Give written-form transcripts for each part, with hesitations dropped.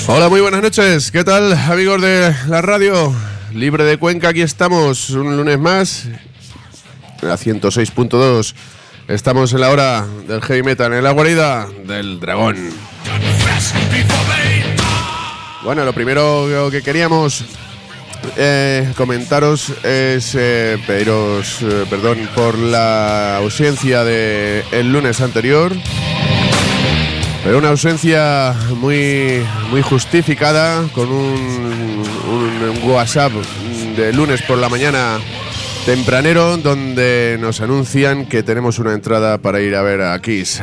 Hola, muy buenas noches. ¿Qué tal, amigos de la radio Libre de Cuenca? Aquí estamos un lunes más, a 106.2. Estamos en la hora del heavy metal, en la guarida del dragón. Bueno, lo primero que queríamos comentaros es pediros perdón por la ausencia del lunes anterior. Pero una ausencia muy justificada, con un WhatsApp de lunes por la mañana tempranero, donde nos anuncian que tenemos una entrada para ir a ver a Kiss.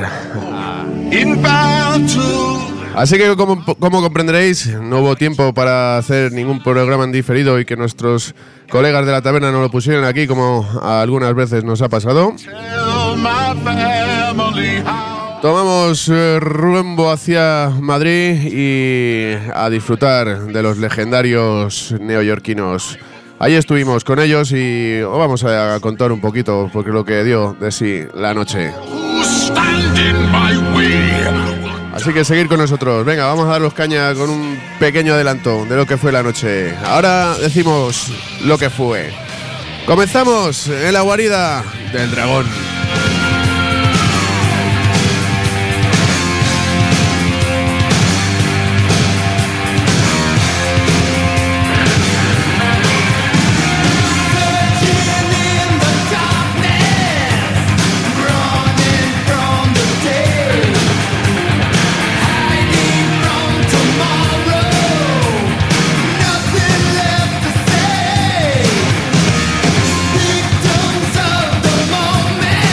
Así que, como comprenderéis, no hubo tiempo para hacer ningún programa en diferido y que nuestros colegas de la taberna no lo pusieran aquí, como algunas veces nos ha pasado. Tomamos rumbo hacia Madrid y a disfrutar de los legendarios neoyorquinos. Ahí estuvimos con ellos y os vamos a contar un poquito porque lo que dio de sí la noche. Así que seguir con nosotros. Venga, vamos a daros caña con un pequeño adelanto de lo que fue la noche. Ahora decimos lo que fue. Comenzamos en la guarida del dragón. Victims of the moment.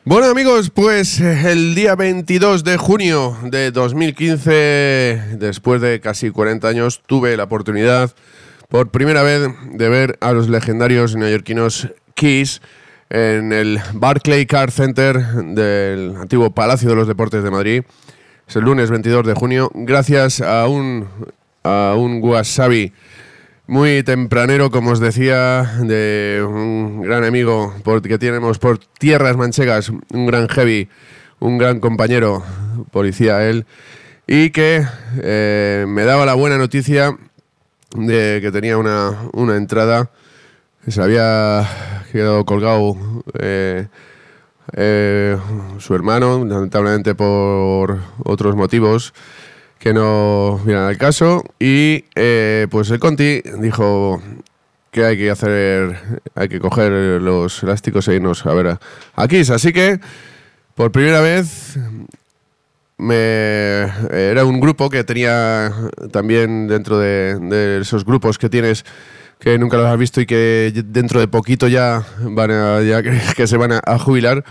Bueno amigos, pues el día 22 de junio de 2015, después de casi 40 años, tuve la oportunidad por primera vez de ver a los legendarios neoyorquinos Kiss en el Barclays Car Center del antiguo Palacio de los Deportes de Madrid. Es el lunes 22 de junio, gracias a un wasabi muy tempranero, como os decía, de un gran amigo que tenemos por tierras manchegas, un gran heavy, un gran compañero, policía él, y que me daba la buena noticia de que tenía una entrada que se había quedado colgado su hermano, lamentablemente por otros motivos que no vienen al caso, y pues el Conti dijo que hay que hacer, hay que coger los elásticos e irnos a ver a Kiss. Así que por primera vez era un grupo que tenía también dentro de esos grupos que tienes que nunca los has visto y que dentro de poquito ya que se van a jubilar.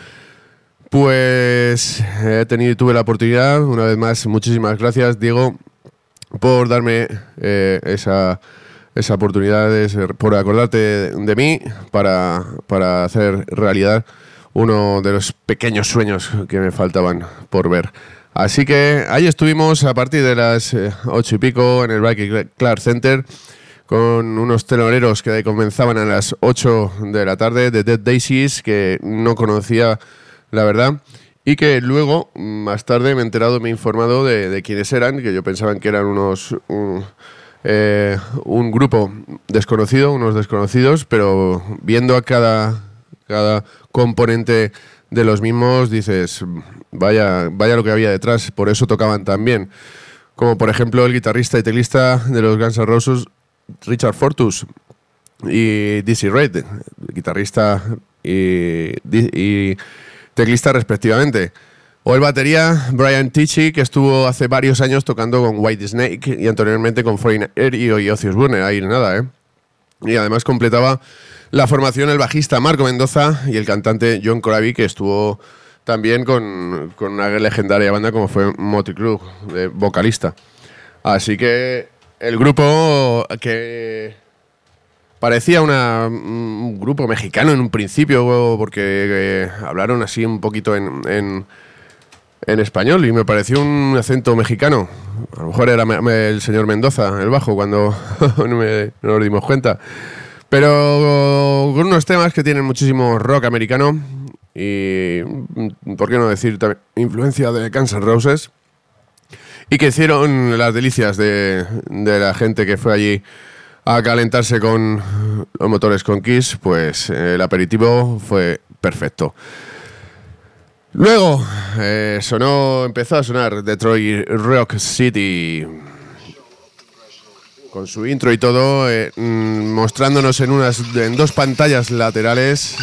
Pues tuve la oportunidad, una vez más, muchísimas gracias, Diego, por darme esa oportunidad, por acordarte de mí para hacer realidad uno de los pequeños sueños que me faltaban por ver. Así que ahí estuvimos a partir de las 8 y pico en el Barclays Car Center con unos teloneros que comenzaban a las 8 de la tarde, de Dead Daisies, que no conocía, la verdad, y que luego, más tarde, me he informado de quiénes eran, que yo pensaba que eran un grupo desconocido, unos desconocidos, pero viendo a cada componente de los mismos, dices, vaya lo que había detrás, por eso tocaban tan bien. Como por ejemplo el guitarrista y teclista de los Guns N' Roses, Richard Fortus, y Dizzy Reed, guitarrista y teclista respectivamente. O el batería Brian Tichy, que estuvo hace varios años tocando con Whitesnake y anteriormente con Foreigner y Ozzy Osbourne, ahí nada, Y además completaba la formación el bajista Marco Mendoza y el cantante John Corabi, que estuvo también con una legendaria banda como fue Motley Crue, de vocalista. Así que el grupo que parecía un grupo mexicano en un principio, porque hablaron así un poquito en español y me pareció un acento mexicano. A lo mejor era el señor Mendoza, el bajo, cuando no nos dimos cuenta. Pero con unos temas que tienen muchísimo rock americano y, ¿por qué no decir también, influencia de Guns N' Roses? Y que hicieron las delicias de la gente que fue allí a calentarse con los motores con Kiss. Pues el aperitivo fue perfecto. Luego empezó a sonar Detroit Rock City con su intro y todo, mostrándonos en dos pantallas laterales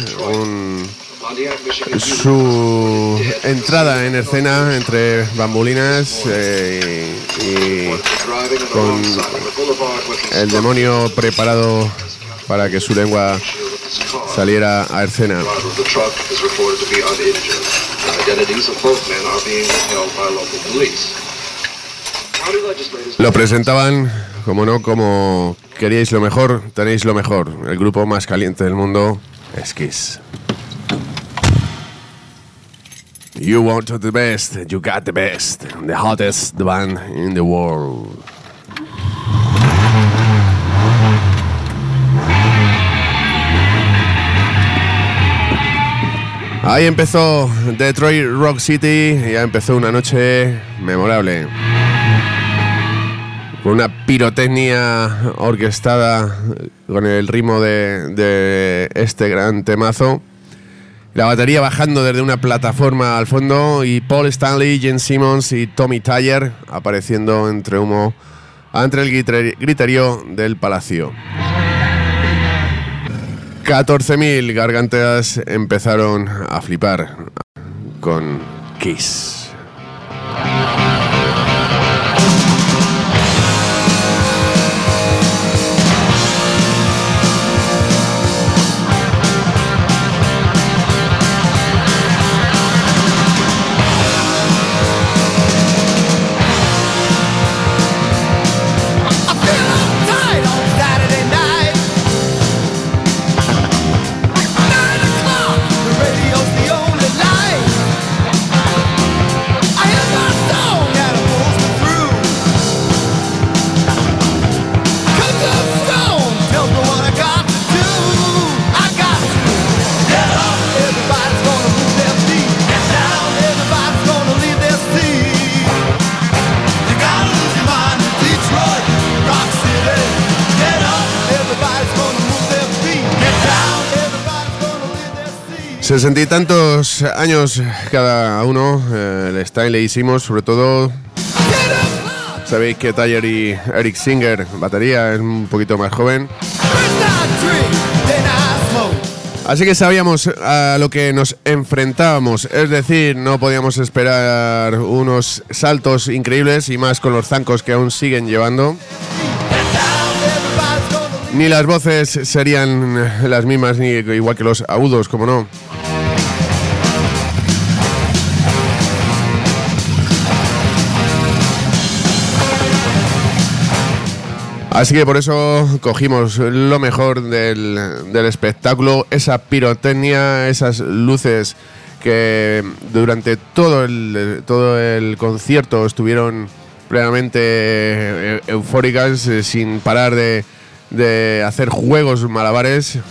su entrada en escena entre bambolinas y con el demonio preparado para que su lengua saliera a escena. Lo presentaban, como no, como queríais lo mejor, tenéis lo mejor. El grupo más caliente del mundo es Kiss. You want the best, you got the best, the hottest band in the world. Ahí empezó Detroit Rock City y ya empezó una noche memorable. Con una pirotecnia orquestada con el ritmo de este gran temazo. La batería bajando desde una plataforma al fondo y Paul Stanley, Gene Simmons y Tommy Thayer apareciendo entre el griterío del palacio. 14.000 gargantas empezaron a flipar con Kiss. 60 y tantos años cada uno, el Stanley y Simmons, sobre todo. Sabéis que Tyler y Eric Singer, batería, es un poquito más joven. Así que sabíamos a lo que nos enfrentábamos, es decir, no podíamos esperar unos saltos increíbles y más con los zancos que aún siguen llevando. Ni las voces serían las mismas, ni igual que los agudos, como no. Así que por eso cogimos lo mejor del espectáculo, esa pirotecnia, esas luces que durante todo el concierto estuvieron plenamente eufóricas, sin parar de hacer juegos malabares.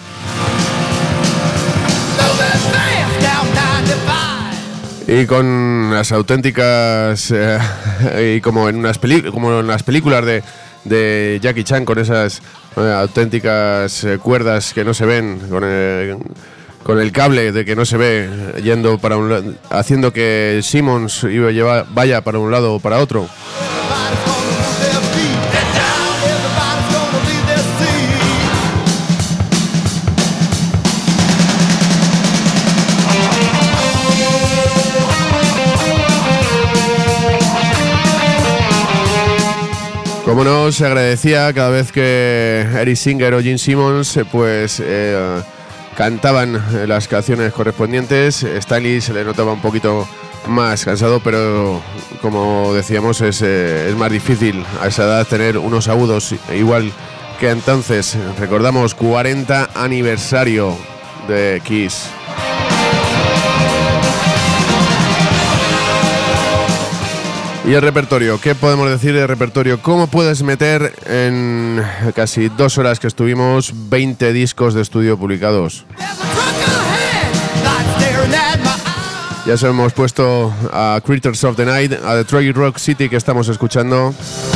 Y con las auténticas y como en las películas de Jackie Chan, con esas auténticas cuerdas que no se ven, con el cable de que no se ve yendo para un lado, haciendo que Simmons vaya para un lado o para otro. Como no, se agradecía cada vez que Eric Singer o Gene Simmons cantaban las canciones correspondientes. Stanley se le notaba un poquito más cansado, pero como decíamos es más difícil a esa edad tener unos agudos igual que entonces. Recordamos 40 aniversario de Kiss. Y el repertorio, ¿qué podemos decir del repertorio? ¿Cómo puedes meter en casi 2 horas que estuvimos 20 discos de estudio publicados? Ya se hemos puesto a Creatures of the Night, a Detroit Rock City que estamos escuchando.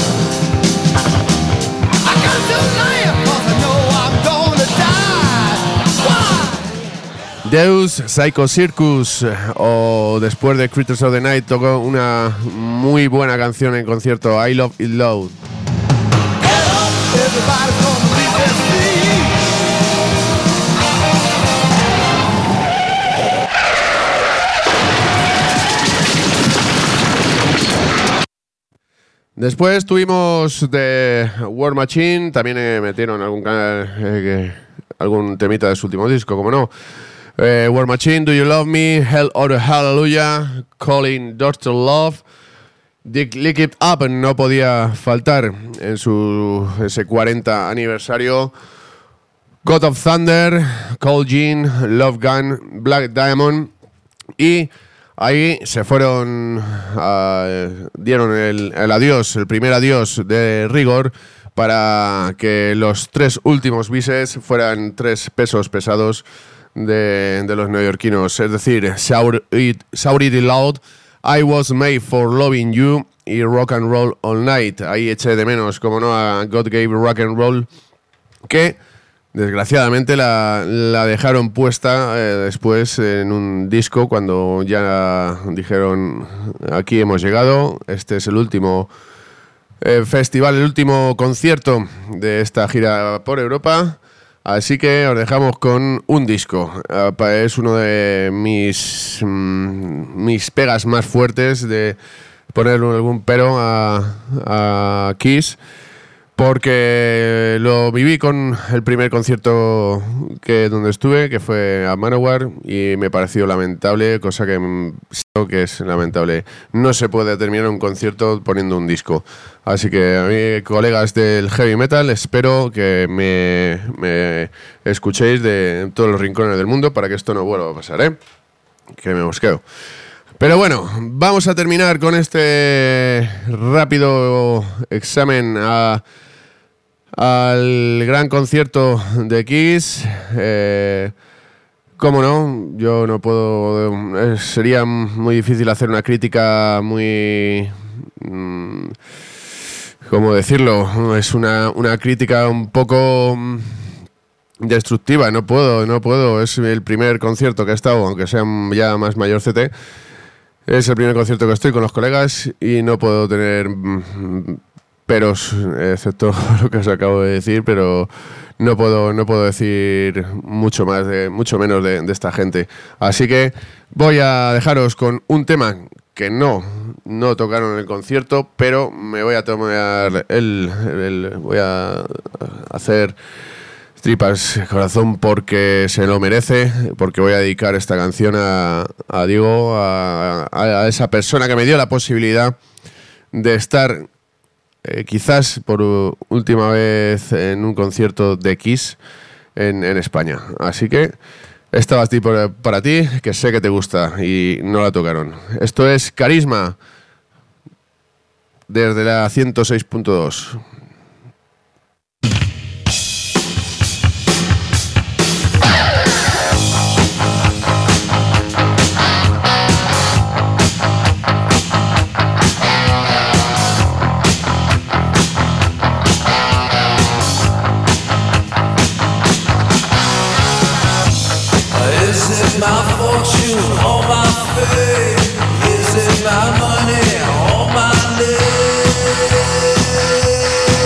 Deus, Psycho Circus, o después de Creatures of the Night tocó una muy buena canción en concierto, I Love It Loud. Después tuvimos de War Machine, también metieron algún temita de su último disco, como no. War Machine, Do You Love Me, Hell or Hallelujah, Calling Doctor Love, Lick It Up no podía faltar en ese 40 aniversario, God of Thunder, Cold Gin, Love Gun, Black Diamond, y ahí se fueron, dieron el adiós, el primer adiós de rigor para que los 3 últimos bises fueran 3 pesos pesados de los neoyorquinos, es decir, Shout It Loud, I Was Made for Loving You y Rock and Roll All Night. Ahí eché de menos, como no, a God Gave Rock and Roll, que desgraciadamente la dejaron puesta después en un disco cuando ya dijeron aquí hemos llegado, este es el último festival, el último concierto de esta gira por Europa. Así que os dejamos con un disco. Es uno de mis pegas más fuertes de ponerle algún pero a Kiss, porque lo viví con el primer concierto donde estuve, que fue a Manowar, y me pareció lamentable, cosa que es lamentable. No se puede terminar un concierto poniendo un disco. Así que a mí, colegas del heavy metal, espero que me escuchéis de todos los rincones del mundo para que esto no vuelva a pasar, que me mosqueo. Pero bueno, vamos a terminar con este rápido examen al gran concierto de Kiss. Cómo no, yo no puedo... sería muy difícil hacer una crítica muy... ¿cómo decirlo? Es una crítica un poco destructiva. No puedo. Es el primer concierto que he estado, aunque sea ya más mayor CT. Es el primer concierto que estoy con los colegas y no puedo tener peros, excepto lo que os acabo de decir, pero no puedo decir mucho menos de esta gente. Así que voy a dejaros con un tema que no tocaron en el concierto, pero me voy a tomar voy a hacer tripas corazón porque se lo merece, porque voy a dedicar esta canción a Diego, a esa persona que me dio la posibilidad de estar quizás por última vez en un concierto de Kiss en España. Así que esta va a ti para ti, que sé que te gusta y no la tocaron. Esto es Carisma desde la 106.2. My fortune or my fame? Is it my money or my name?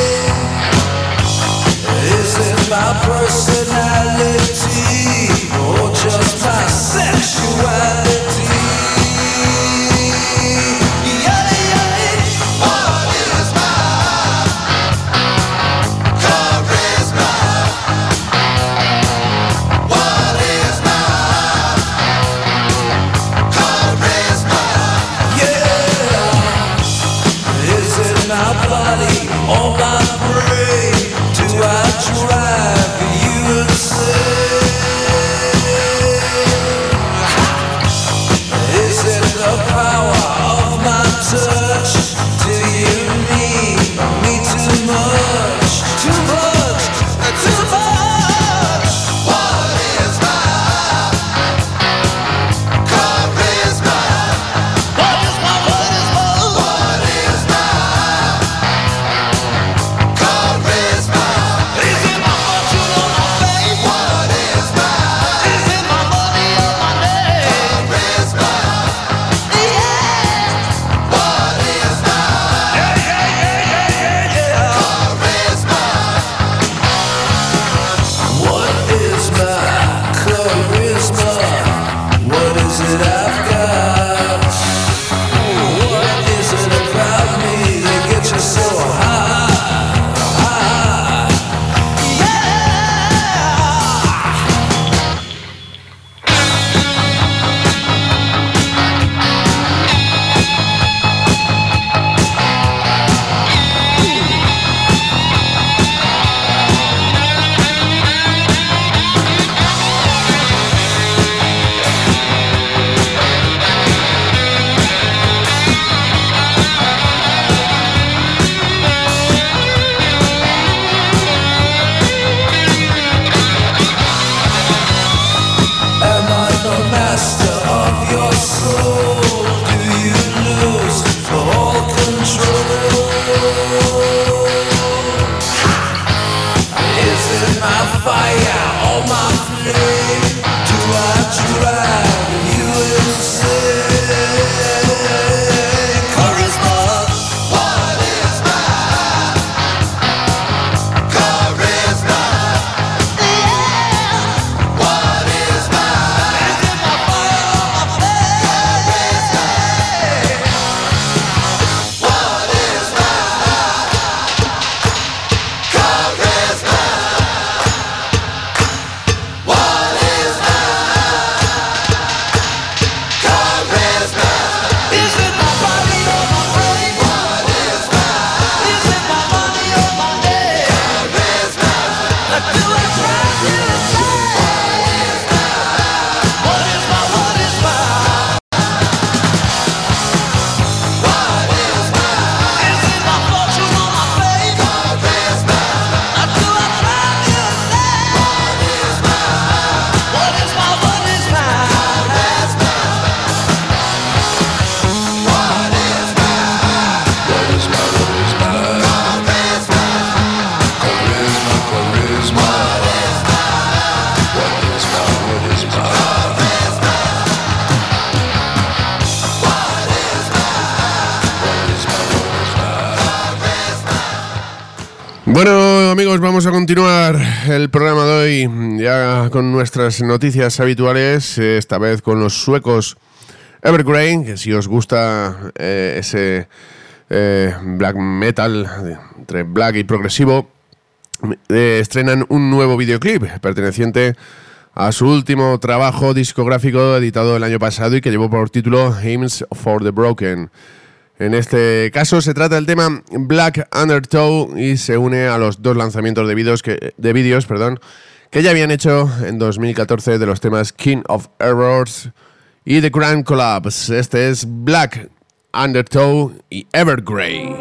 Bueno, amigos, vamos a continuar el programa de hoy ya con nuestras noticias habituales, esta vez con los suecos Evergrey, que si os gusta ese black metal entre black y progresivo, estrenan un nuevo videoclip perteneciente a su último trabajo discográfico editado el año pasado y que llevó por título Hymns for the Broken. En este caso se trata del tema Black Undertow y se une a los dos lanzamientos de vídeos que ya habían hecho en 2014 de los temas King of Errors y The Grand Collapse. Este es Black Undertow y Evergrey.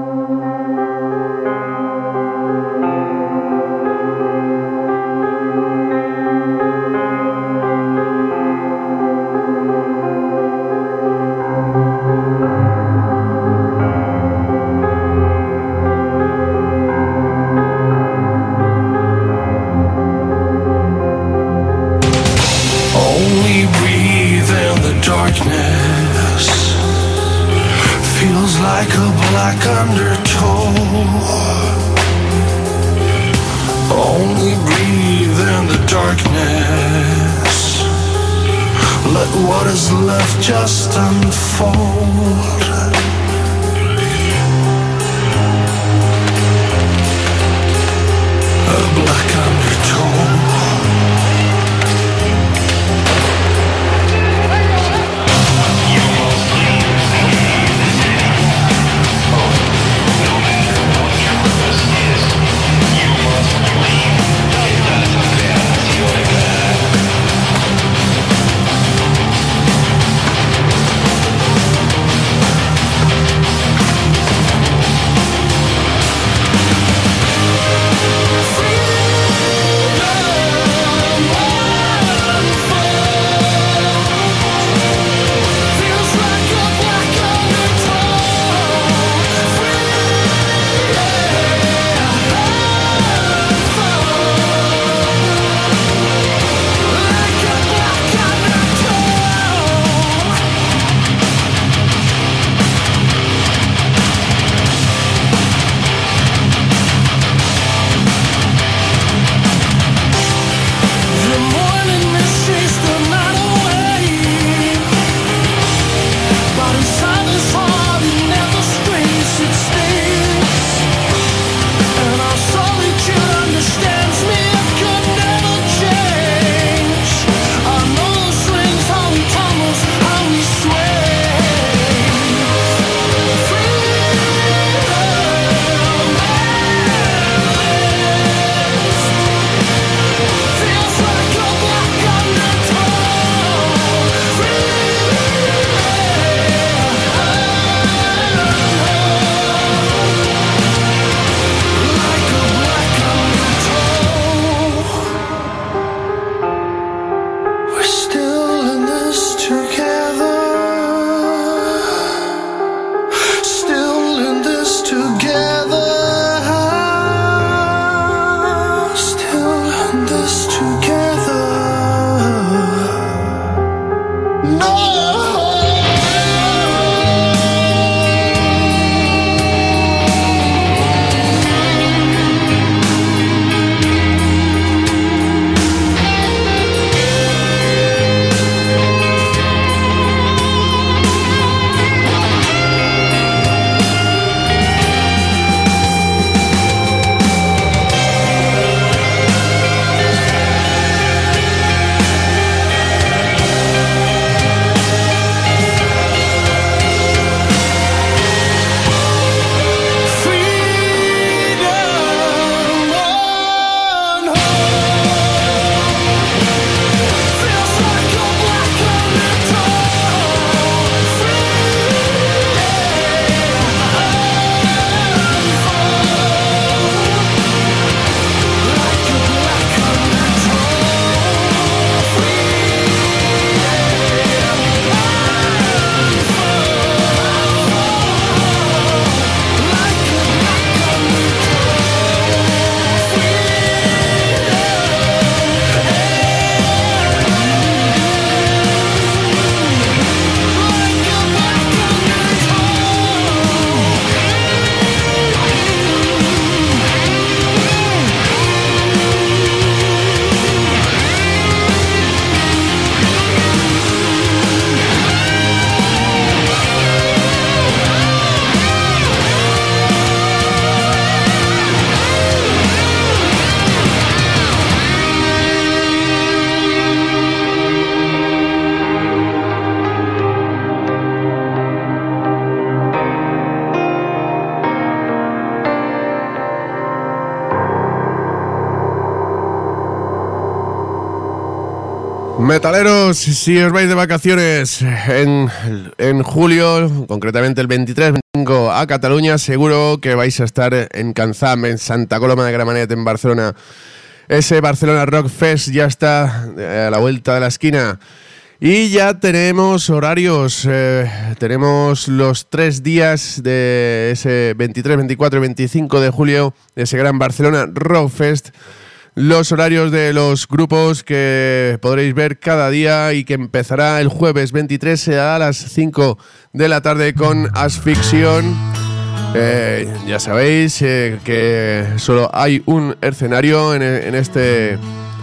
Black undertow. Only breathe in the darkness. Let what is left just unfold. A black undertow. Free Metaleros, si os vais de vacaciones en julio, concretamente el 23-25 a Cataluña, seguro que vais a estar en Canzam, en Santa Coloma de Gramenet, en Barcelona. Ese Barcelona Rock Fest ya está a la vuelta de la esquina. Y ya tenemos horarios, tenemos los 3 días de ese 23, 24 y 25 de julio, de ese gran Barcelona Rock Fest. Los horarios de los grupos que podréis ver cada día y que empezará el jueves 23 a las 5 de la tarde con Asfixion. Ya sabéis que solo hay un escenario en este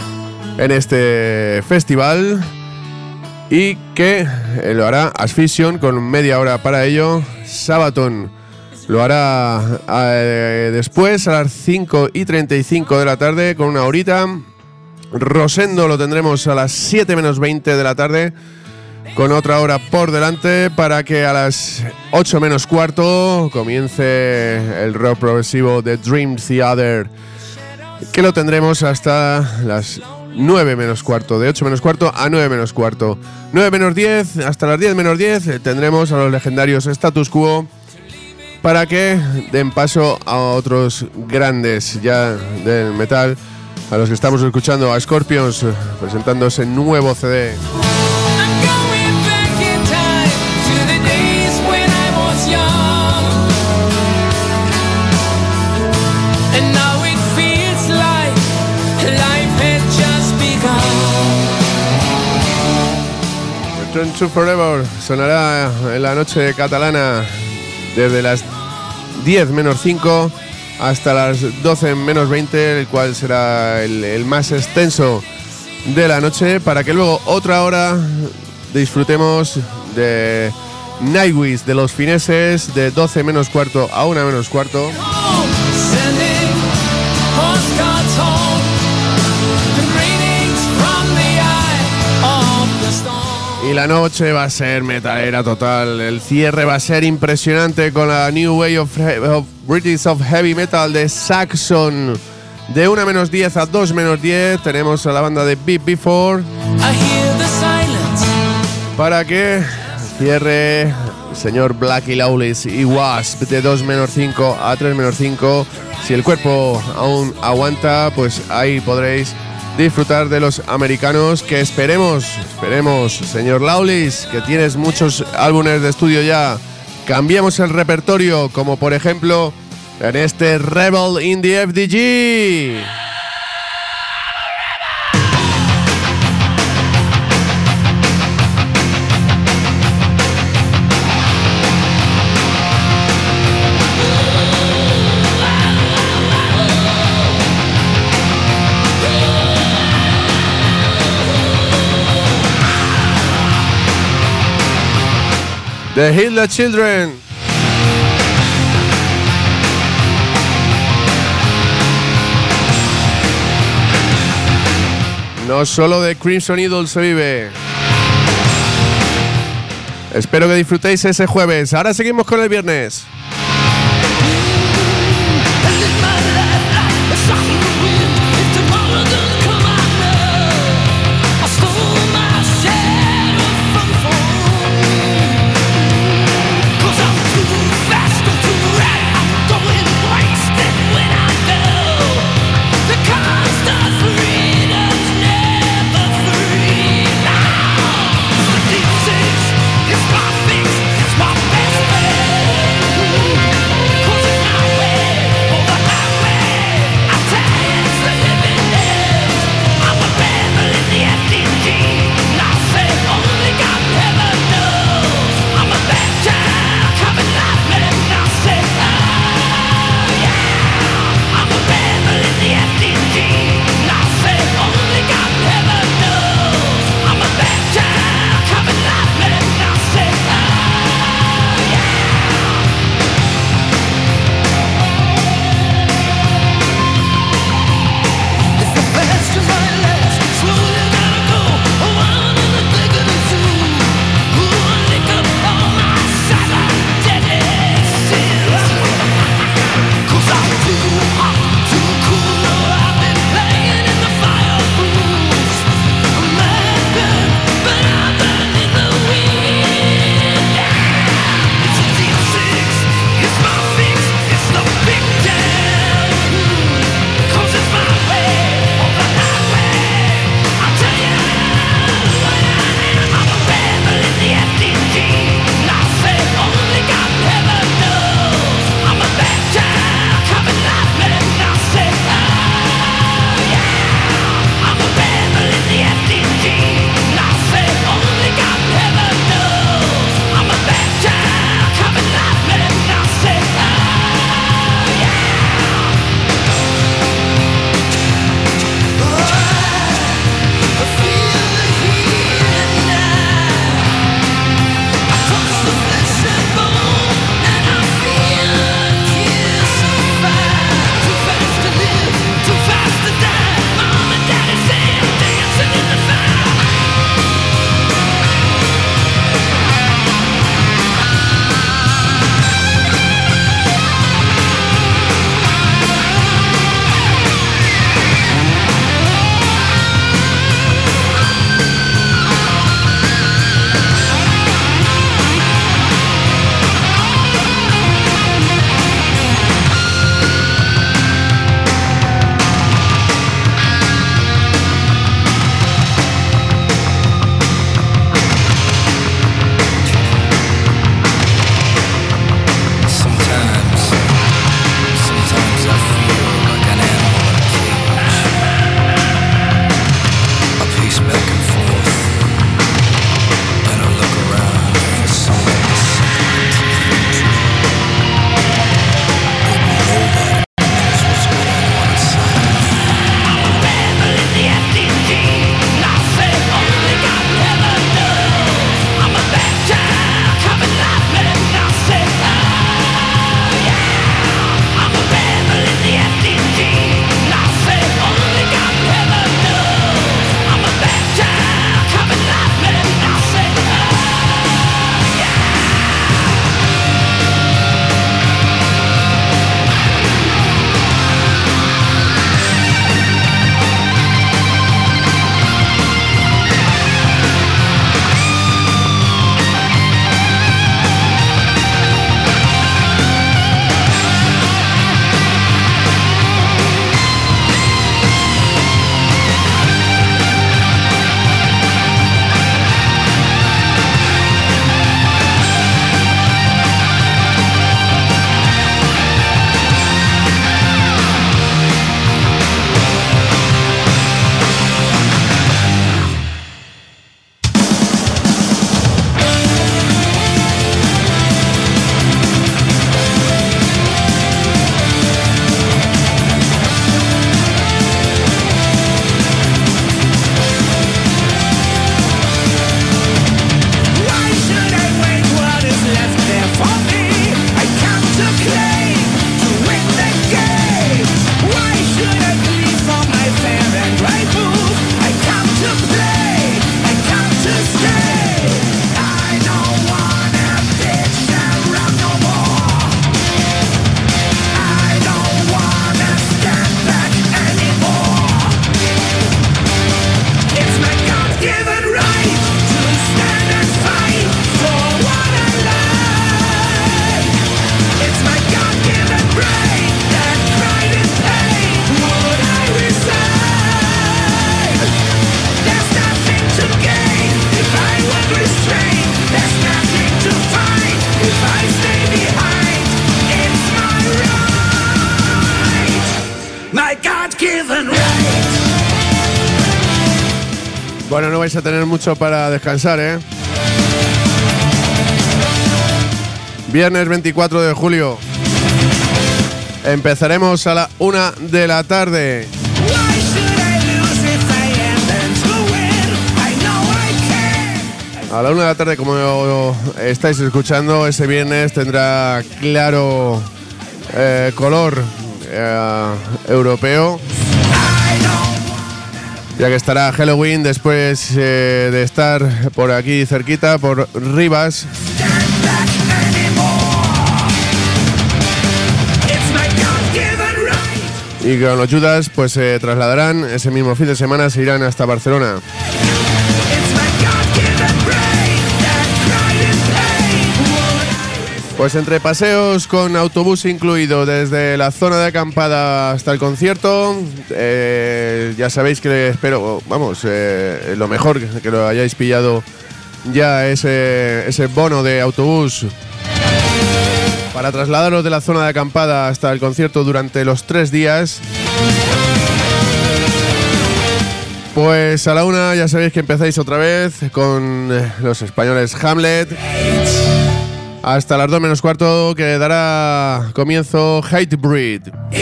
festival y que lo hará Asfixion con media hora para ello. Sabaton lo hará después a las 5:35 de la tarde con una horita. Rosendo lo tendremos a las 7 menos 20 de la tarde con otra hora por delante para que a las 8 menos cuarto comience el rock progresivo de Dream Theater, que lo tendremos hasta las 9 menos cuarto, de 8 menos cuarto a 9 menos cuarto. 9 menos 10, hasta las 10 menos 10 tendremos a los legendarios Status Quo, para que den paso a otros grandes ya del metal, a los que estamos escuchando, a Scorpions presentando ese nuevo CD. Return to Forever sonará en la noche catalana desde las 10 menos 5 hasta las 12 menos 20, el cual será el más extenso de la noche, para que luego otra hora disfrutemos de Nightwish de los fineses de 12 menos cuarto a 1 menos cuarto. Y la noche va a ser metalera total. El cierre va a ser impresionante con la New Wave of British of Heavy Metal de Saxon. De 1 menos 10 a 2 menos 10 tenemos a la banda de Beat Before, para que cierre el señor Blackie Lawless y Wasp de 2 menos 5 a 3 menos 5. Si el cuerpo aún aguanta, pues ahí podréis disfrutar de los americanos, que esperemos, señor Lawless, que tienes muchos álbumes de estudio ya. Cambiemos el repertorio, como por ejemplo en este Rebel in the FDG. The Hitler Children. No solo de Crimson Idol se vive. Espero que disfrutéis ese jueves. Ahora seguimos con el viernes. Bueno, no vais a tener mucho para descansar, ¿eh? Viernes 24 de julio. Empezaremos a la 1 de la tarde. A la 1 de la tarde, como estáis escuchando, ese viernes tendrá claro color europeo, ya que estará Halloween después de estar por aquí cerquita, por Rivas. Y con los Judas pues se trasladarán ese mismo fin de semana, se irán hasta Barcelona. Pues entre paseos con autobús incluido desde la zona de acampada hasta el concierto, ya sabéis que espero, vamos, lo mejor que lo hayáis pillado ya ese bono de autobús para trasladaros de la zona de acampada hasta el concierto durante los 3 días. Pues a la 1 ya sabéis que empezáis otra vez con los españoles Hamlet. Hasta las 2 menos cuarto, que dará comienzo Hatebreed.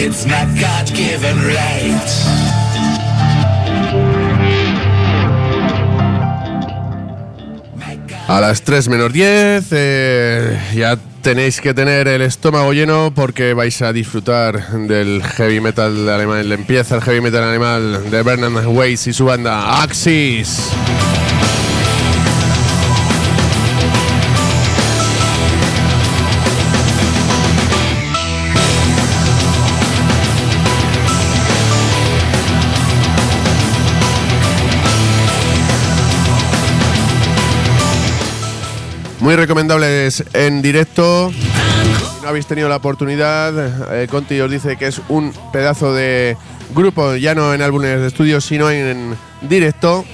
A las 3 menos 10 ya tenéis que tener el estómago lleno porque vais a disfrutar del heavy metal alemán. Empieza el heavy metal alemán de Bernard Weiss y su banda Axis. Muy recomendables en directo. Si no habéis tenido la oportunidad, Conti os dice que es un pedazo de grupo, ya no en álbumes de estudio, sino en directo.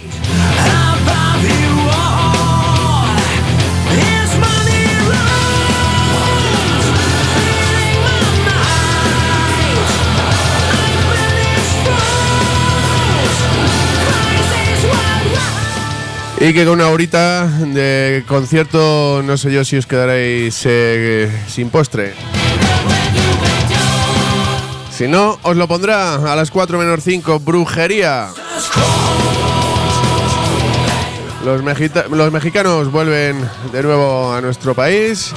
Y que con una horita de concierto, no sé yo si os quedaréis sin postre. Si no, os lo pondrá a las 4 menos 5, Brujería. Los mexicanos vuelven de nuevo a nuestro país.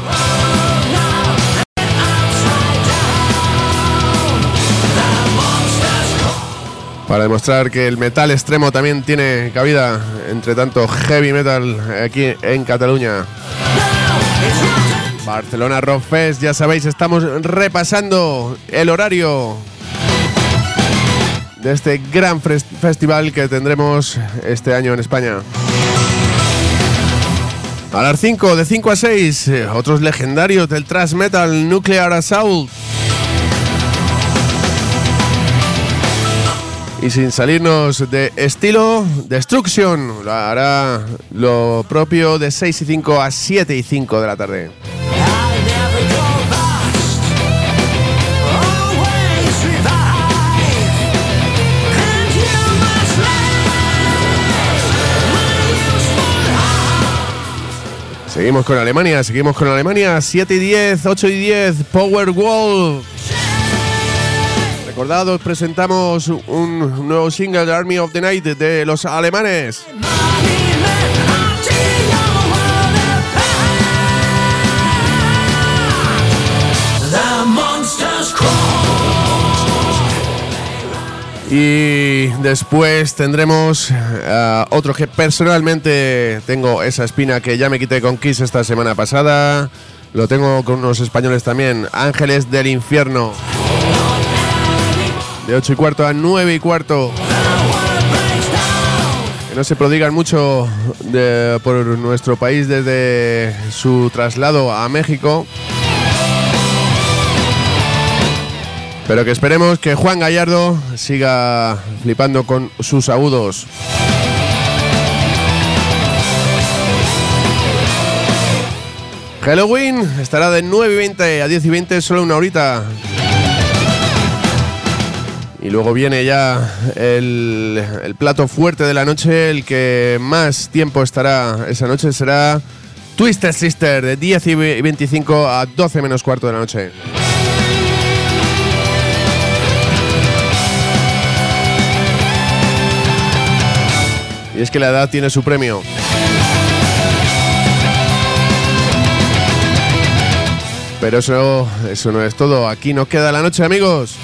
Para demostrar que el metal extremo también tiene cabida, entre tanto heavy metal aquí en Cataluña. Barcelona Rock Fest, ya sabéis, estamos repasando el horario de este gran festival que tendremos este año en España. A las 5, de 5 a 6, otros legendarios del thrash metal, Nuclear Assault. Y sin salirnos de estilo, Destruction hará lo propio de 6 y 5 a 7 y 5 de la tarde. Seguimos con Alemania, 7 y 10, 8 y 10, Powerwolf. Recordad, os presentamos un nuevo single de Army of the Night de los alemanes. Y después tendremos otro que personalmente tengo esa espina que ya me quité con Kiss esta semana pasada. Lo tengo con unos españoles también, Ángeles del Infierno. De 8 y cuarto a 9 y cuarto. Que no se prodigan mucho por nuestro país desde su traslado a México. Pero que esperemos que Juan Gallardo siga flipando con sus agudos. Halloween estará de 9:20 a 10:20, solo una horita. Y luego viene ya el plato fuerte de la noche, el que más tiempo estará esa noche será Twisted Sister, de 10:25 a 12 menos cuarto de la noche. Y es que la edad tiene su premio. Pero eso no es todo. Aquí nos queda la noche, amigos.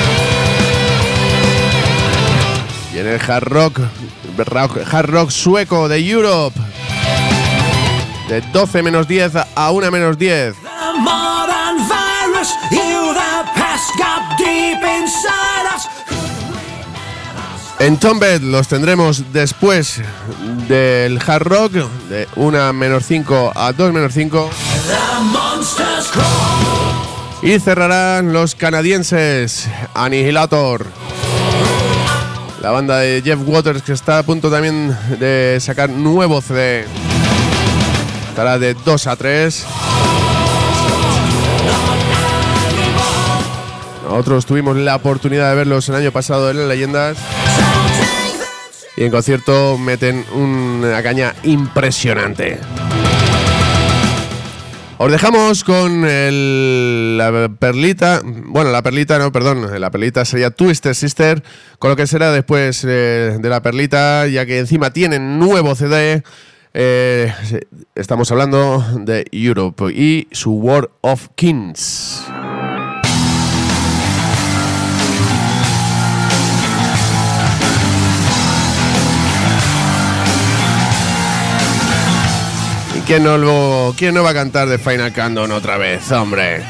Y en el hard rock sueco de Europe, de 12 menos 10 a 1 menos 10. En Tombed los tendremos después del hard rock, de 1 menos 5 a 2 menos 5. Y cerrarán los canadienses Annihilator, la banda de Jeff Waters, que está a punto también de sacar nuevo CD. Estará de 2 a 3. Nosotros tuvimos la oportunidad de verlos el año pasado en las Leyendas. Y en concierto meten una caña impresionante. Os dejamos con la perlita. Bueno, la perlita no, perdón. La perlita sería Twisted Sister, con lo que será después de la perlita, ya que encima tienen nuevo CD. Estamos hablando de Europe y su War of Kings. ¿Quién no va a cantar de Final Countdown otra vez, hombre?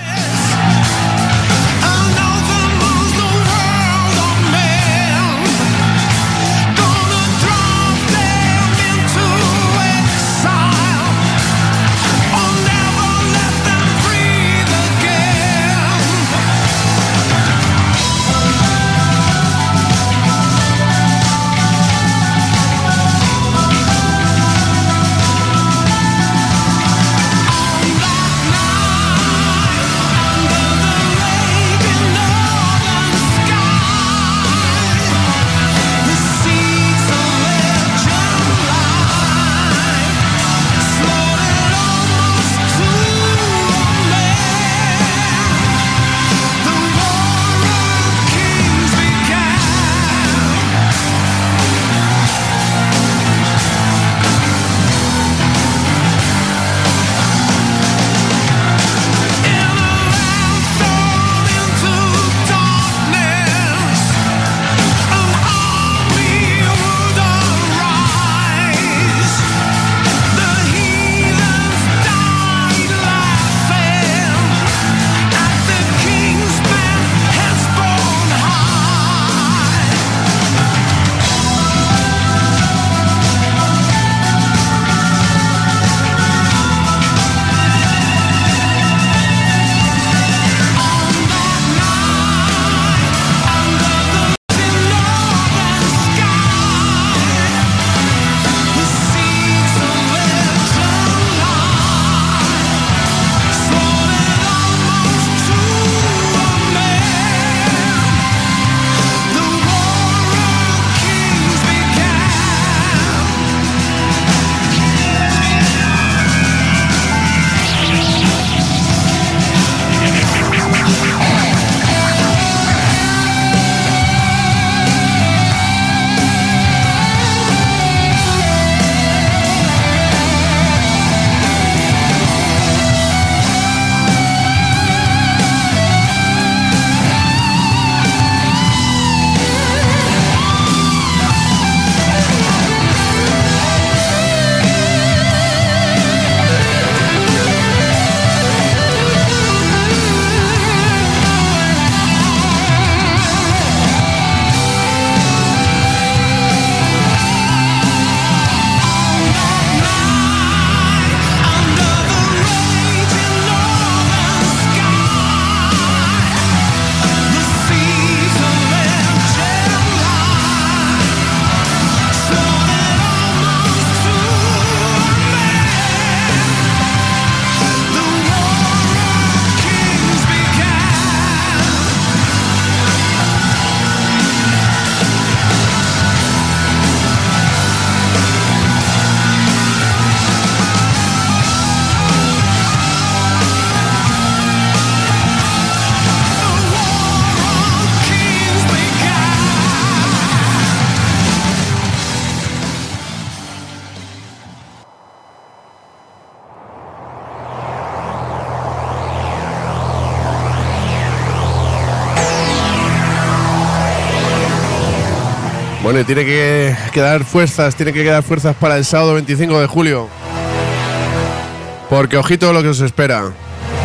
Bueno, y tiene que quedar fuerzas para el sábado 25 de julio. Porque ojito lo que os espera.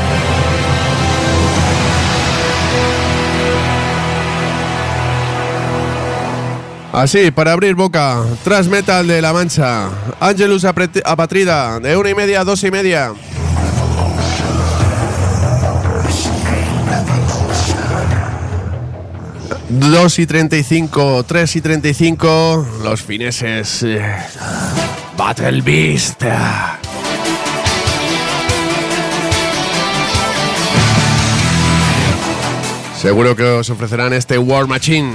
Así, para abrir boca, Thrash Metal de La Mancha, Angelus Apatrida, de 1:30 a 2:30. Dos y 35, 3:35, los fineses. Battle Beast. Seguro que os ofrecerán este War Machine.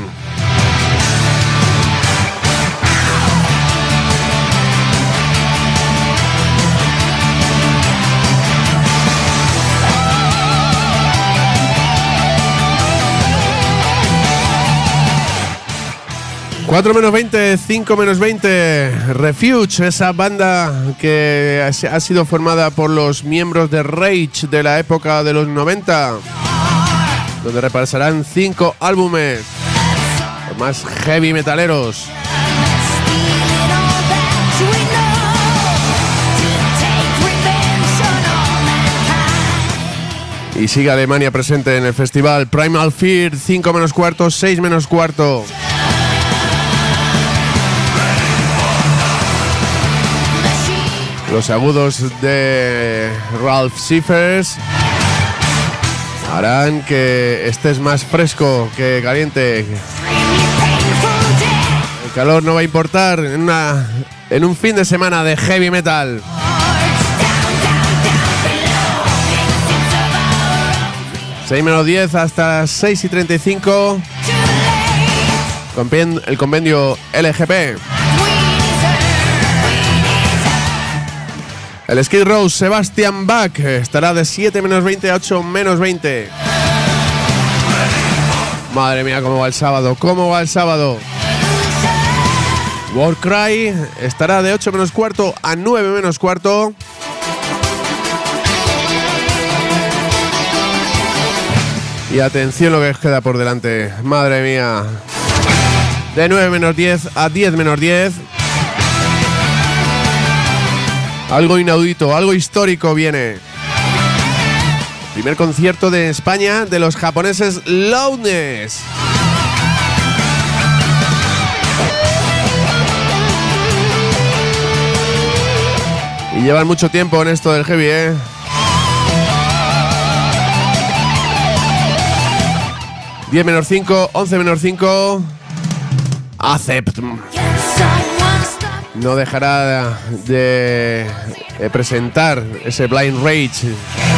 Cuatro menos 20, 5 menos 20, Refuge, esa banda que ha sido formada por los miembros de Rage de la época de los 90, donde repasarán 5 álbumes, los más heavy metaleros. Y sigue Alemania presente en el festival. Primal Fear, 5 menos cuarto, 6 menos cuarto. Los agudos de Ralph Seifers harán que estés más fresco que caliente. El calor no va a importar en un fin de semana de heavy metal. Seis menos 10 hasta 6:35. El convenio LGP. El Skid Row Sebastian Bach estará de 7 menos 20 a 8 menos 20. Madre mía, cómo va el sábado, Warcry estará de 8 menos cuarto a 9 menos cuarto. Y atención lo que queda por delante, madre mía. De 9 menos 10 a 10 menos 10. Algo inaudito, algo histórico viene. Primer concierto de España de los japoneses Loudness. Y llevan mucho tiempo en esto del heavy, ¿eh? $10 menos 5, 11 menos 5. Acept. No dejará de presentar ese Blind Rage.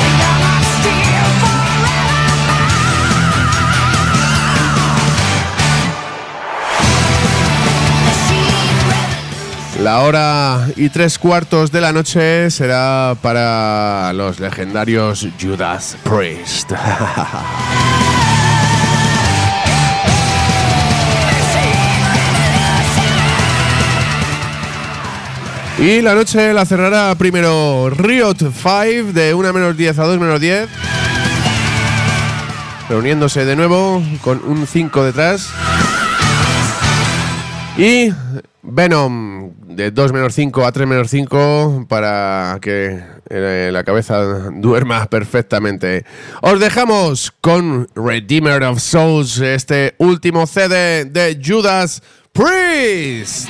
La hora y 3/4 de la noche será para los legendarios Judas Priest. Y la noche la cerrará primero Riot 5 de 1 menos 10 a 2 menos 10. Reuniéndose de nuevo con un 5 detrás. Y Venom de 2 menos 5 a 3 menos 5 para que la cabeza duerma perfectamente. Os dejamos con Redeemer of Souls, este último CD de Judas Priest.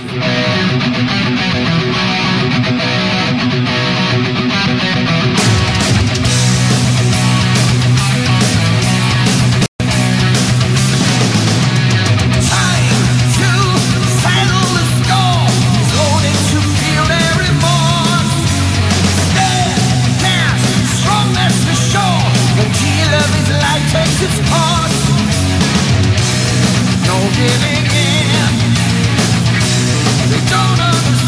No giving in. They don't understand.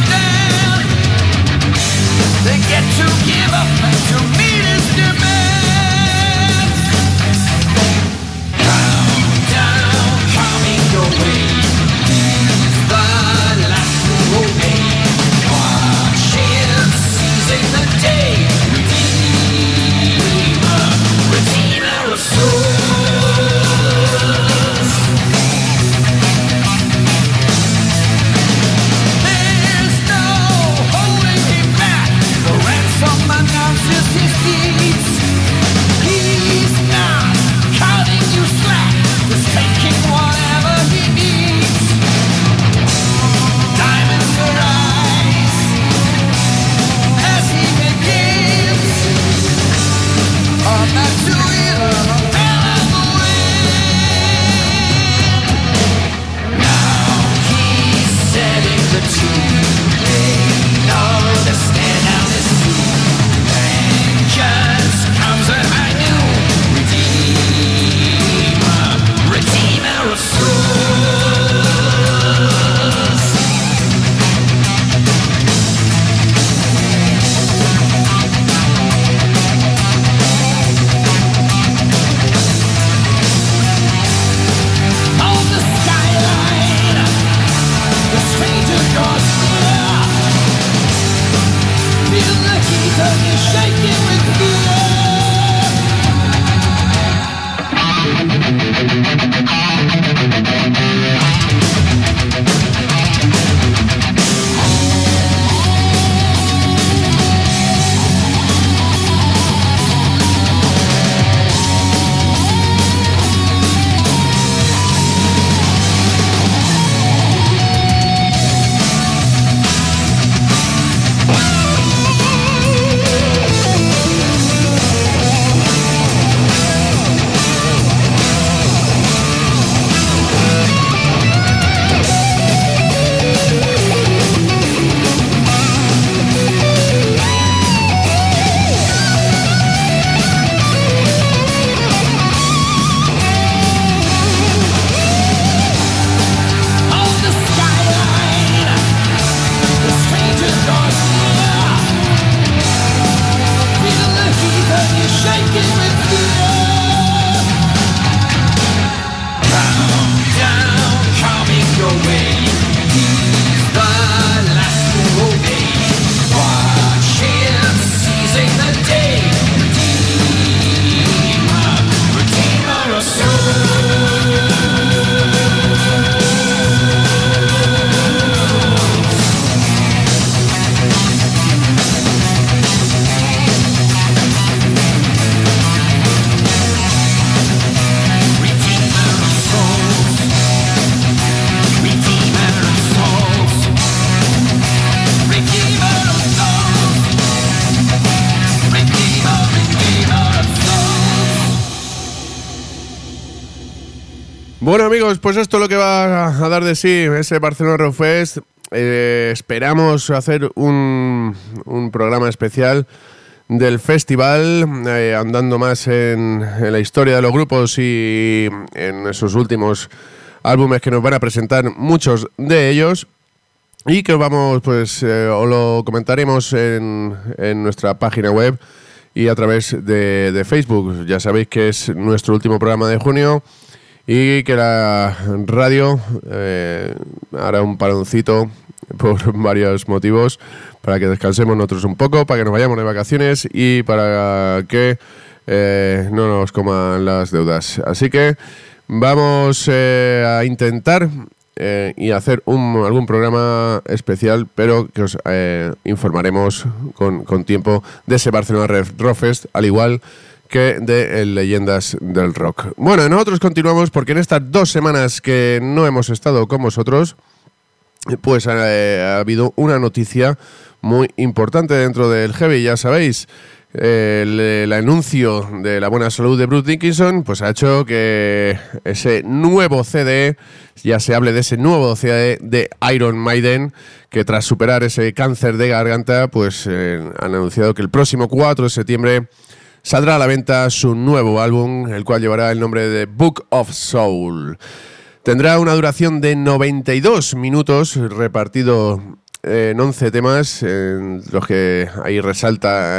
Bueno amigos, pues esto es lo que va a dar de sí ese Barcelona Rock Fest. Esperamos hacer un programa especial del festival, andando más en la historia de los grupos y en esos últimos álbumes que nos van a presentar muchos de ellos, y que vamos, pues, os lo comentaremos en nuestra página web y a través de Facebook. Ya sabéis que es nuestro último programa de junio y que la radio hará un paroncito por varios motivos, para que descansemos nosotros un poco, para que nos vayamos de vacaciones y para que no nos coman las deudas. Así que vamos a intentar y hacer algún programa especial, pero que os informaremos con tiempo de ese Barcelona Rock Fest, al igual que de Leyendas del Rock. Bueno, nosotros continuamos, porque en estas 2 semanas que no hemos estado con vosotros, pues ha habido una noticia muy importante dentro del heavy. Ya sabéis, el anuncio de la buena salud de Bruce Dickinson pues ha hecho que ese nuevo CD, ya se hable de ese nuevo CD de Iron Maiden, que tras superar ese cáncer de garganta, pues han anunciado que el próximo 4 de septiembre saldrá a la venta su nuevo álbum, el cual llevará el nombre de Book of Soul. Tendrá una duración de 92 minutos, repartido en 11 temas, en los que ahí resalta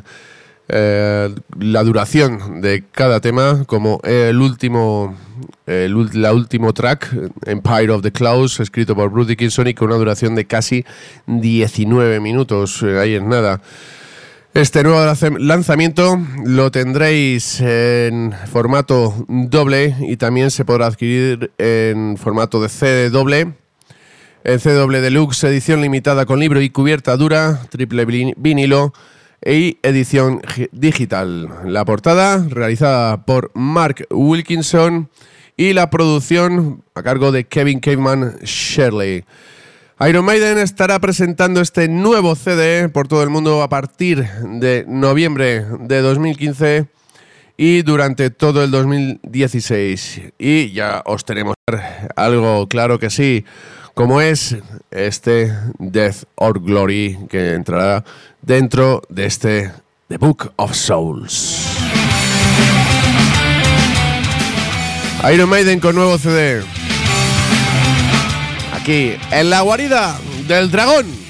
la duración de cada tema, como la último track, Empire of the Clouds, escrito por Bruce Dickinson, y con una duración de casi 19 minutos. Ahí es nada. Este nuevo lanzamiento lo tendréis en formato doble y también se podrá adquirir en formato de CD doble, en CD doble deluxe, edición limitada con libro y cubierta dura, triple vinilo y edición digital. La portada realizada por Mark Wilkinson y la producción a cargo de Kevin Caveman Shirley. Iron Maiden estará presentando este nuevo CD por todo el mundo a partir de noviembre de 2015 y durante todo el 2016. Y ya os tenemos algo claro que sí, como es este Death or Glory, que entrará dentro de este The Book of Souls. Iron Maiden con nuevo CD. Aquí, en la guarida del dragón.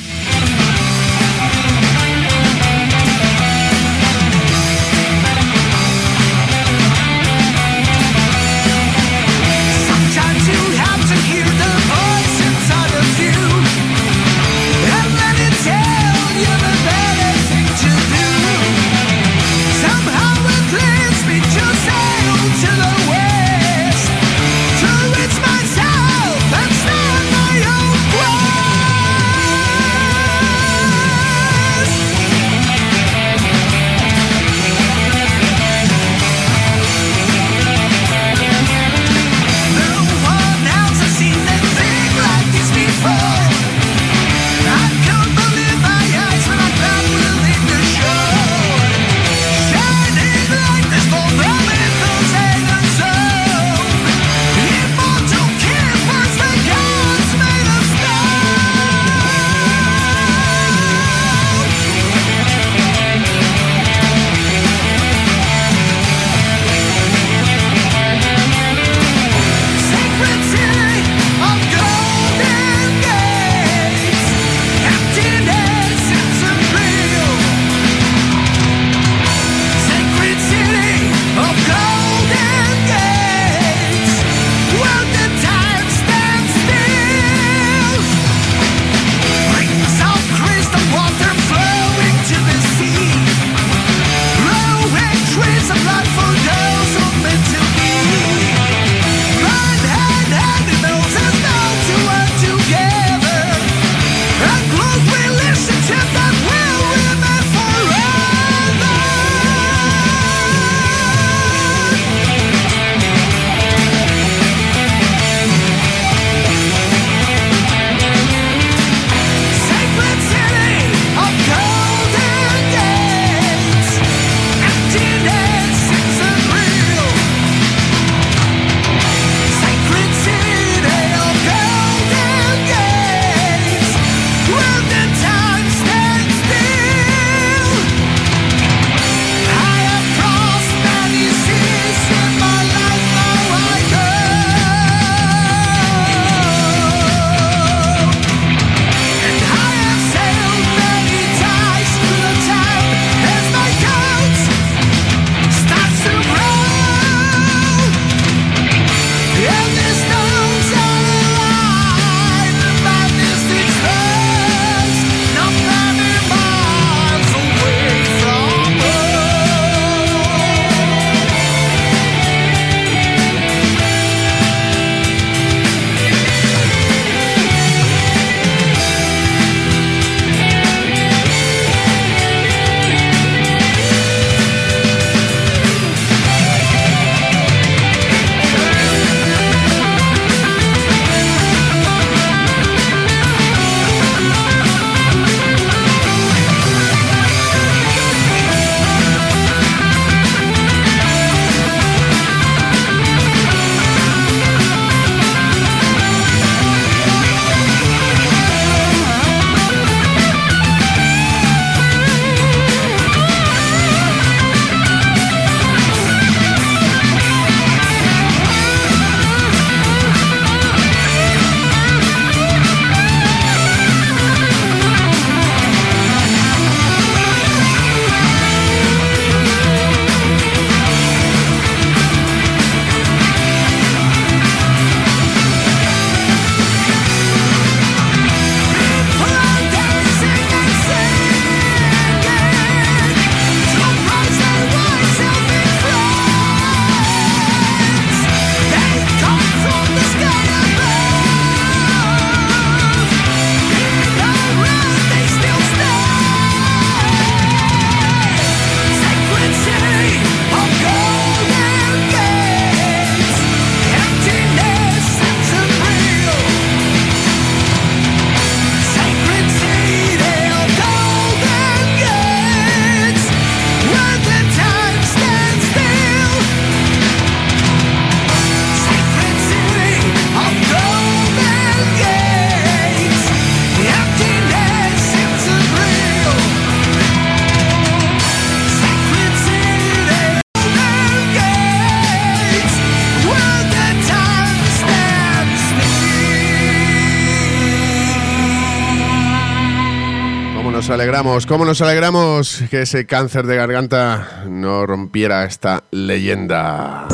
nos alegramos, cómo nos alegramos que ese cáncer de garganta no rompiera esta leyenda.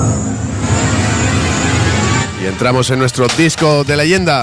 Y entramos en nuestro disco de leyenda.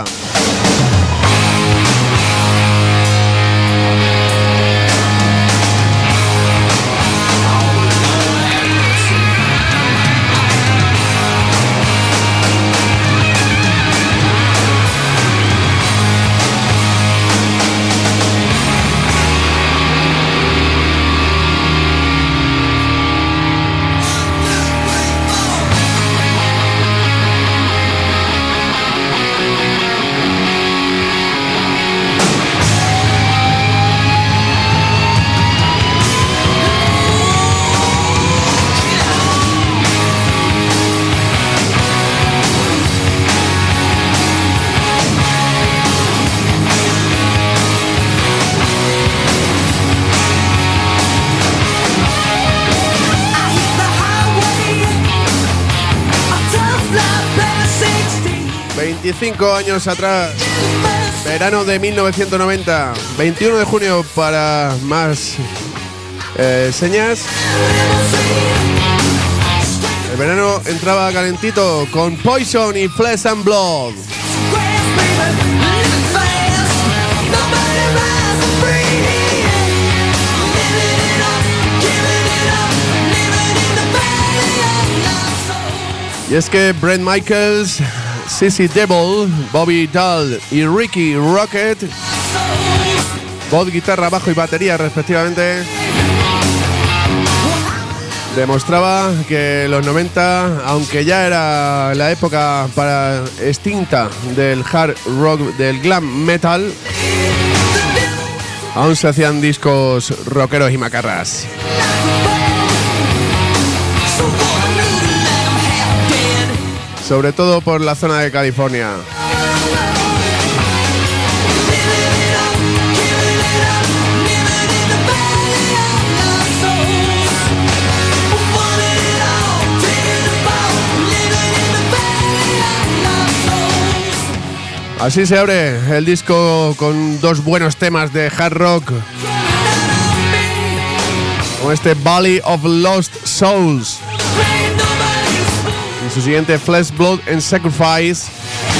Años atrás, verano de 1990, 21 de junio para más señas. El verano entraba calentito con Poison y Flesh and Blood. Y es que Bret Michaels, Sissy Devil, Bobby Dahl y Ricky Rocket, voz, guitarra, bajo y batería respectivamente, demostraba que los 90, aunque ya era la época para extinta del hard rock, del glam metal, aún se hacían discos rockeros y macarras. Sobre todo por la zona de California. Así se abre el disco con dos buenos temas de hard rock, como este Valley of Lost Souls y su siguiente Flesh, Blood and Sacrifice,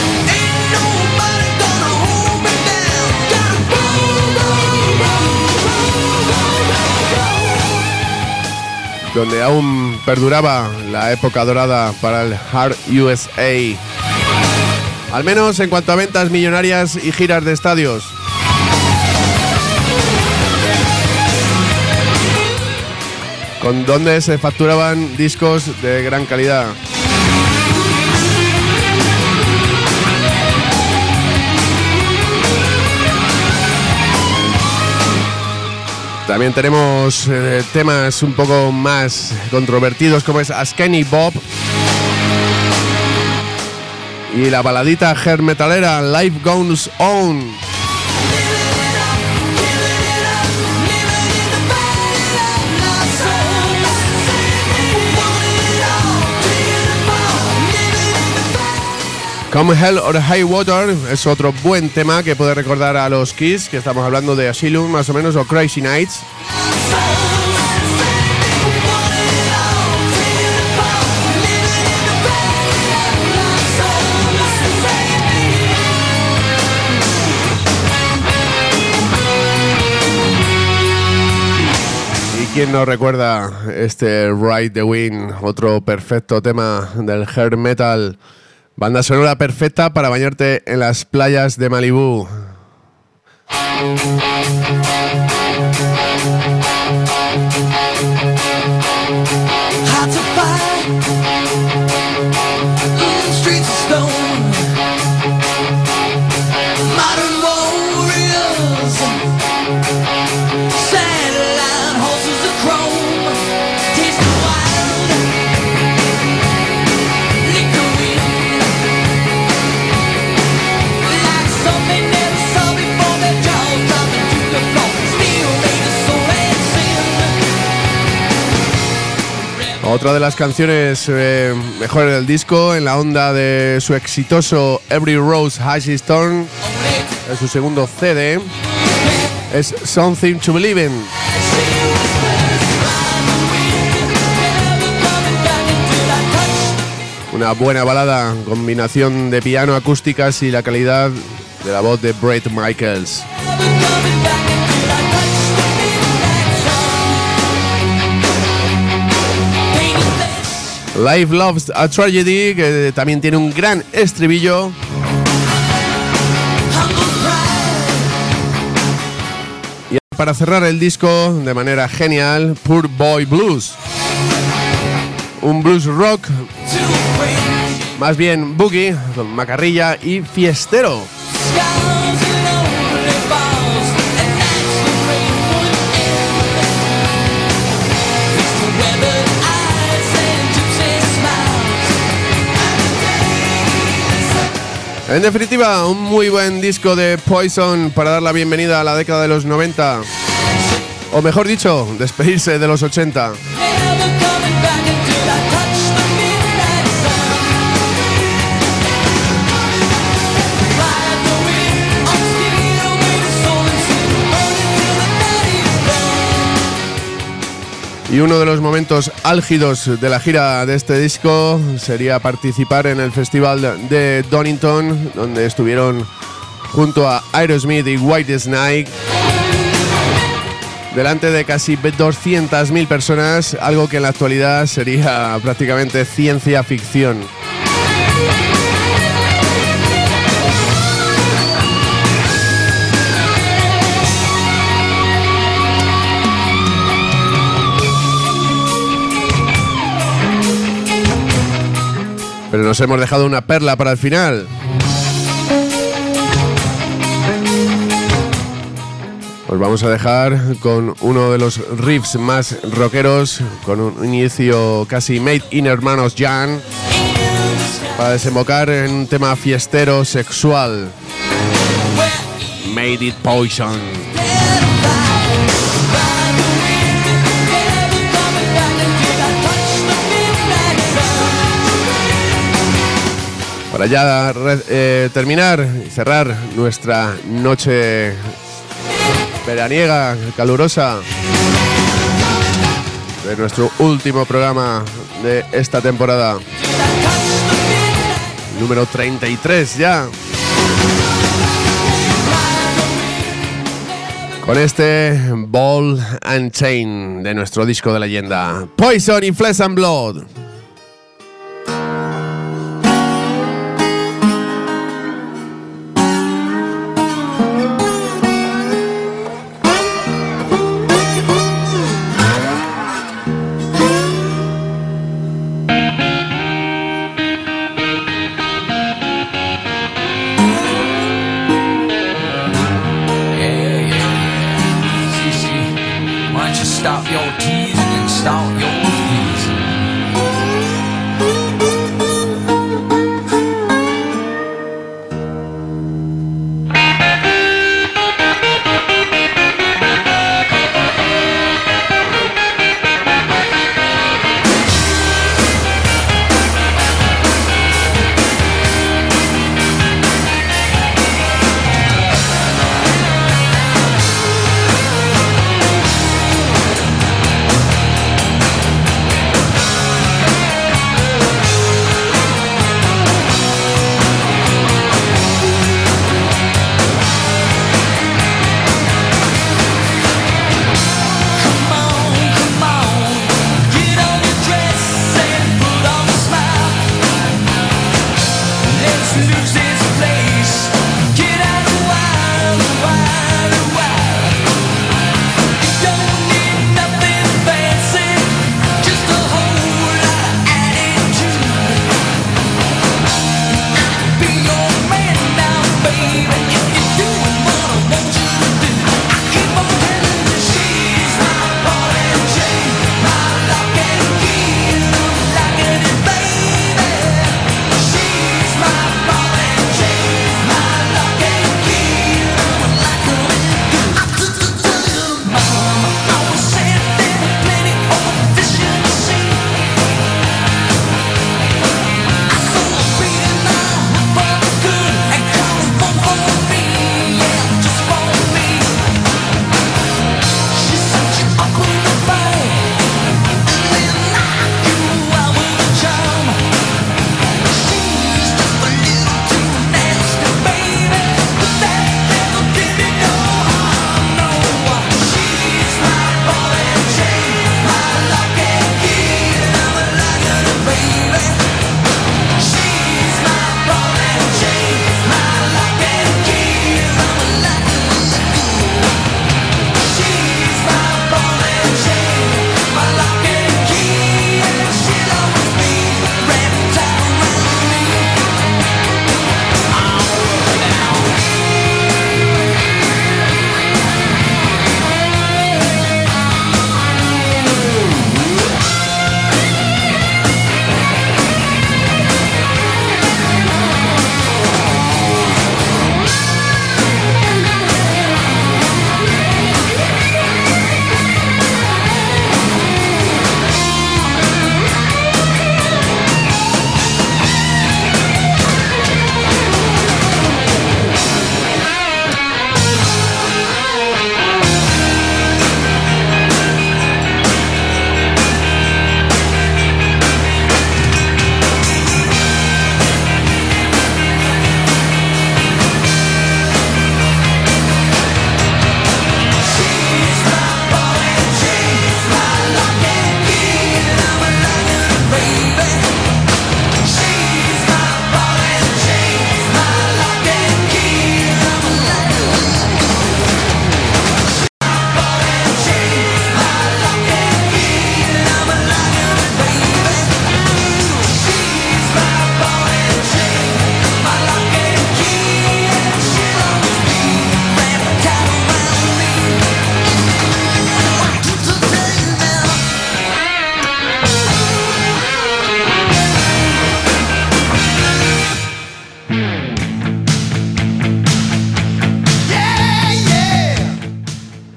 donde aún perduraba la época dorada para el Hard USA, al menos en cuanto a ventas millonarias y giras de estadios. Con donde se facturaban discos de gran calidad. También tenemos temas un poco más controvertidos, como es Skinny Bob y la baladita hair metalera Life Goes On. Come Hell or High Water es otro buen tema que puede recordar a los Kiss, que estamos hablando de Asylum más o menos, o Crazy Nights. ¿Y quién no recuerda este Ride the Wind, otro perfecto tema del hair metal? Banda sonora perfecta para bañarte en las playas de Malibú. Otra de las canciones mejores del disco, en la onda de su exitoso Every Rose Has Its Thorn, es su segundo CD. Es Something to Believe in. Una buena balada, combinación de piano, acústicas y la calidad de la voz de Bret Michaels. Life Loves a Tragedy, que también tiene un gran estribillo. Y para cerrar el disco de manera genial, Poor Boy Blues. Un blues rock, más bien boogie, con macarrilla y fiestero. En definitiva, un muy buen disco de Poison para dar la bienvenida a la década de los 90. O mejor dicho, despedirse de los 80. Y uno de los momentos álgidos de la gira de este disco sería participar en el festival de Donington, donde estuvieron junto a Aerosmith y Whitesnake, delante de casi 200.000 personas, algo que en la actualidad sería prácticamente ciencia ficción. Pero nos hemos dejado una perla para el final. Os vamos a dejar con uno de los riffs más rockeros, con un inicio casi made in hermanos Jan, para desembocar en un tema fiestero sexual. Made It Poison. Para ya terminar y cerrar nuestra noche veraniega, calurosa, de nuestro último programa de esta temporada, número 33 ya, con este Ball and Chain de nuestro disco de leyenda, Poison y Flesh and Blood. Stop your teasing and start your pleasing.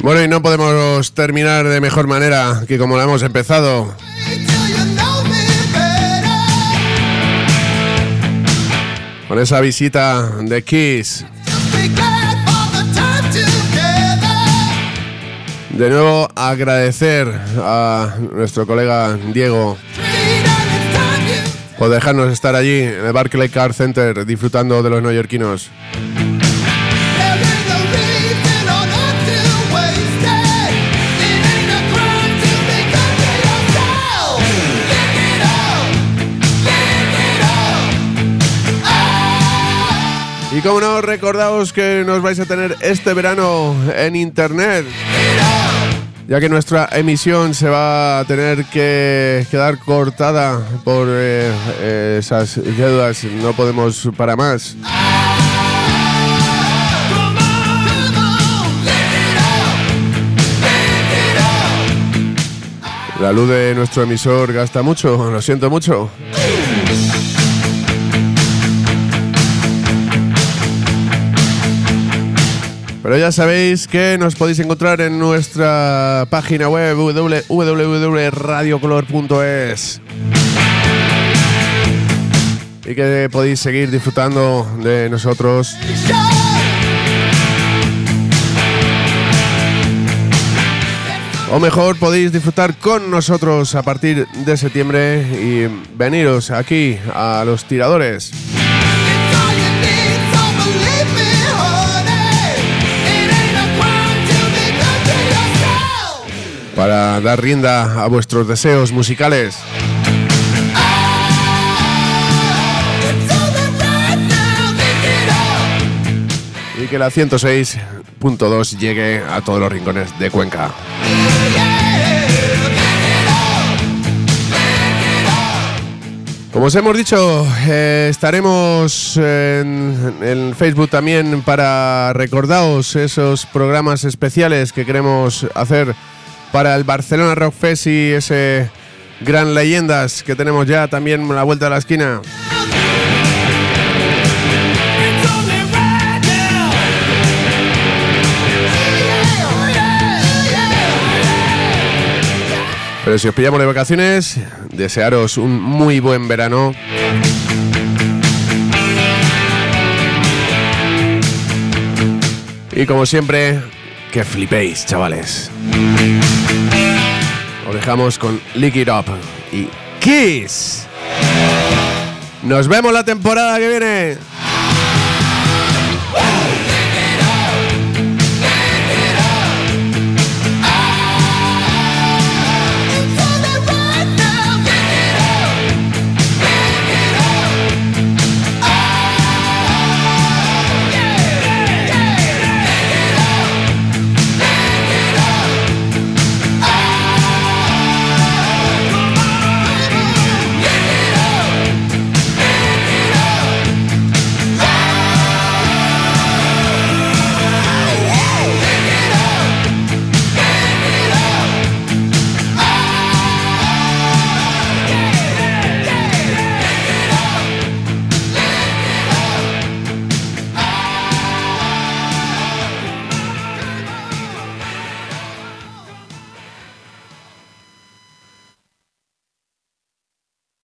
Bueno, y no podemos terminar de mejor manera que como la hemos empezado. Con esa visita de Kiss. De nuevo agradecer a nuestro colega Diego por dejarnos estar allí en el Barclays Car Center disfrutando de los neoyorquinos. Y como no, recordaos que nos vais a tener este verano en internet, ya que nuestra emisión se va a tener que quedar cortada por esas deudas, no podemos para más. La luz de nuestro emisor gasta mucho, lo siento mucho. Pero ya sabéis que nos podéis encontrar en nuestra página web www.radiocolor.es y que podéis seguir disfrutando de nosotros. O mejor, podéis disfrutar con nosotros a partir de septiembre y veniros aquí a Los Tiradores. Para dar rienda a vuestros deseos musicales. Y que la 106.2 llegue a todos los rincones de Cuenca. Como os hemos dicho, estaremos en Facebook también para recordaros esos programas especiales que queremos hacer para el Barcelona Rock Fest y ese gran leyendas que tenemos ya también a la vuelta de la esquina. Pero si os pillamos de vacaciones, desearos un muy buen verano. Y como siempre, que flipéis, chavales. Os dejamos con Lick It Up y Kiss. Nos vemos la temporada que viene.